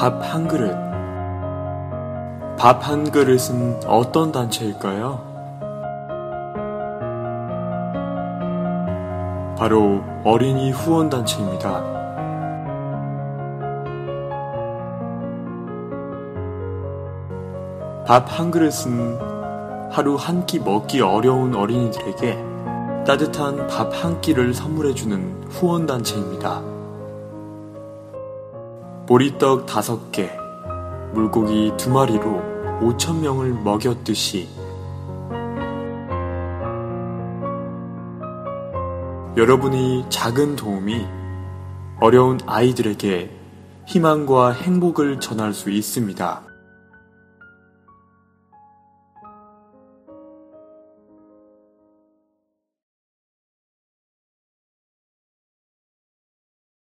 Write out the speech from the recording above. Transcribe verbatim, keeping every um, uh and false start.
밥 한 그릇. 밥 한 그릇은 어떤 단체일까요? 바로 어린이 후원단체입니다. 밥 한 그릇은 하루 한 끼 먹기 어려운 어린이들에게 따뜻한 밥 한 끼를 선물해주는 후원단체입니다. 보리떡 다섯 개, 물고기 두 마리로 오천 명을 먹였듯이 여러분의 작은 도움이 어려운 아이들에게 희망과 행복을 전할 수 있습니다.